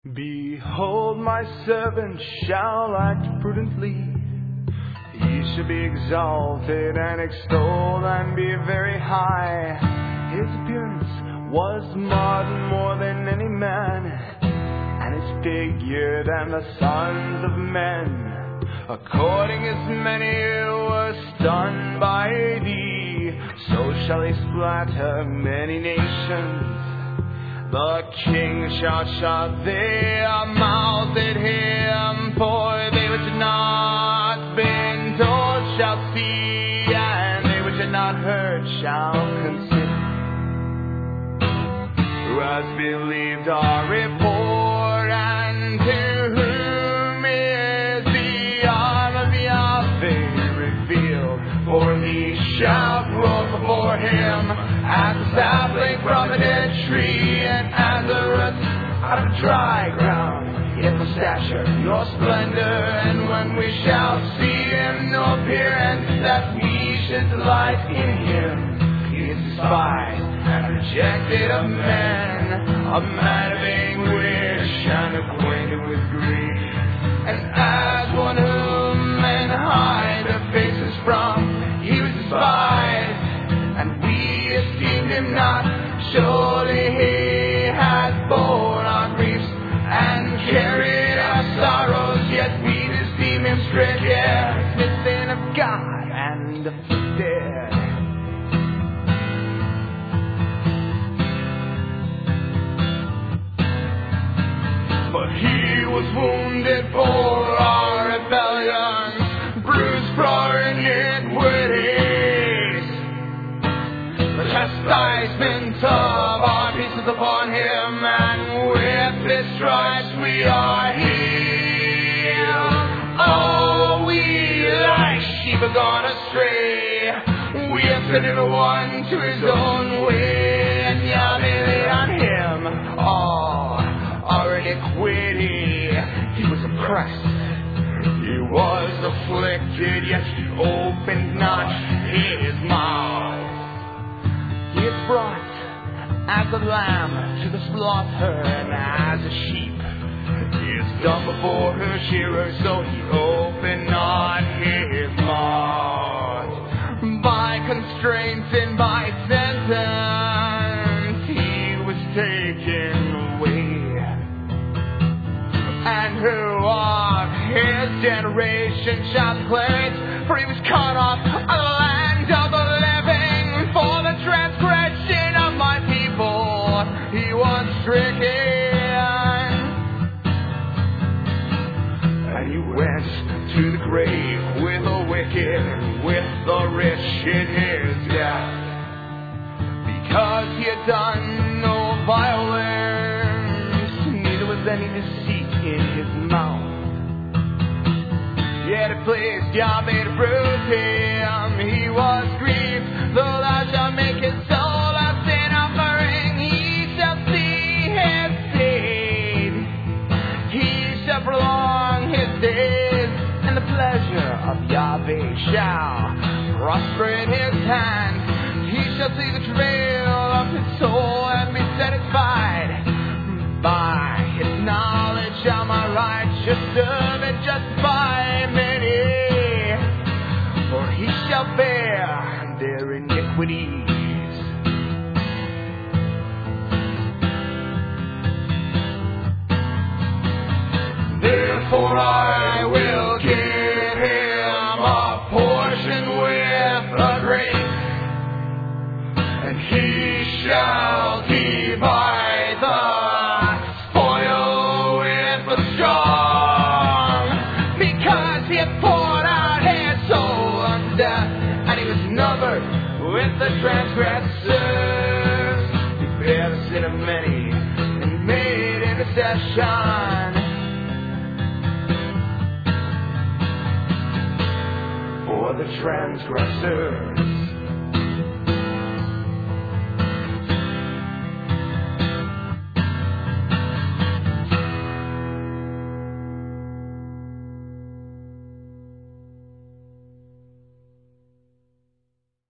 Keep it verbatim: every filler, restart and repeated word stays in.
Behold, my servant shall act prudently. He shall be exalted and extolled and be very high. His appearance was marred more than any man, and his figure than the sons of men. According as many were stunned by thee, so shall he splatter many nations. The king shall shut their mouths at him, for they which had not been told shall see, and they which had not heard shall consider. Who has believed our report, and to whom is the arm of Yahweh revealed? For he shall grow before him as a sapling from a dead tree, and as a root out of dry ground. Yet no stature nor splendor, and when we shall see him, no appearance that we should delight in him. He is despised and rejected of men, a man of anguish and acquainted with grief, and as one whom men hide their faces from, he was despised, and we esteemed him not. Surely he has borne our griefs and carried our sorrows, yet we esteem him stricken, smitten of God and afflicted. But he was wounded for our rebellions, bruised for our iniquities. The chastisement of our peace is upon him, and with his stripes we are healed. Oh, we like sheep have gone astray. We have sent every one to his own way, and Yahweh laid on him all our iniquity. He was oppressed, he was afflicted, yet he opened not his mouth. He is brought as a lamb to the slaughter, and as a sheep he is dumb before her shearer, so he opened not his mouth. By constraints and by sentence he was taken away. And who of his generation shall declare it? For he was cut off out of the land of the living, for the transgression of my people he was stricken. And he went to the grave with the wicked, with the rich in his death, because he had done no violence, neither was any deceit in his mouth. Yet it pleased Yahweh to bruise him, he was grieved, though thou shalt make his soul a sin offering, he shall see his seed, he shall prolong his days, and the pleasure of Yahweh shall prosper in his hand. He shall see the travail of his soul and be satisfied. By his knowledge shall my righteous servant justify many, for he shall bear their iniquities. Therefore I will give him a portion with the great, and he shall divide the spoil with the strong, because he hath poured out his soul unto death, and he was numbered with the transgressors. He bare the sin of many, and he made intercession for the transgressors.